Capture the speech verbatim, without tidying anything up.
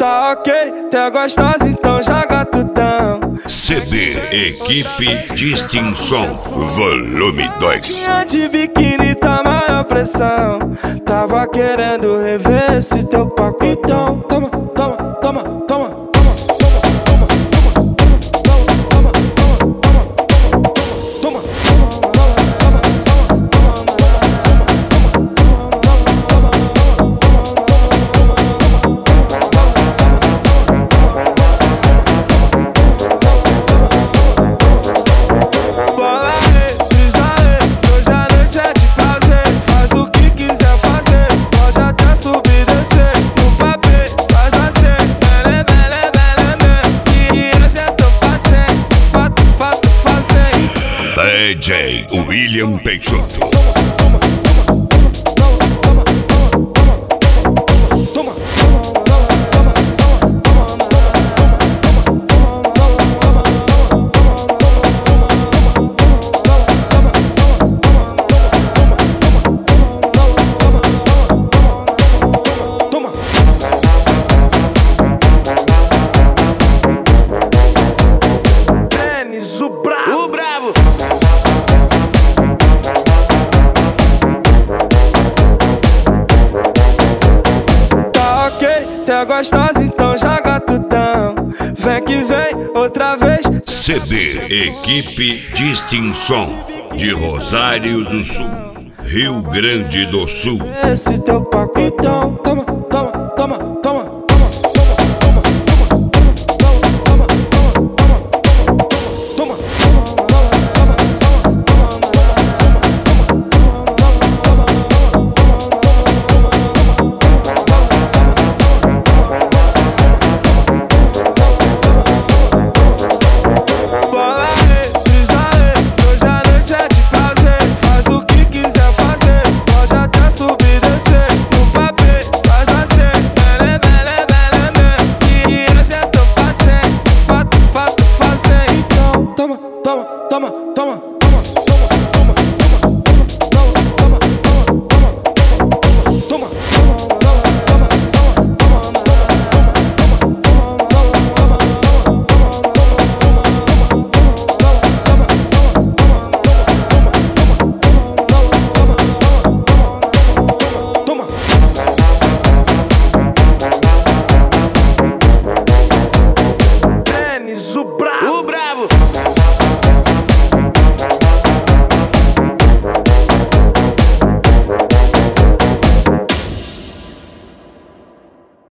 Tá ok, tá gostosa, então joga tudão. C D Equipe Distinção, volume dois. Minha de biquíni tá maior pressão. Tava querendo rever esse teu paquitão. Toma, toma, toma, toma. D J William Peixoto. Tá gostosa, então joga tudão. Vem que vem, outra vez. C D Equipe Distinção, de Rosário do Sul, Rio Grande do Sul. Esse teu paquitão, toma.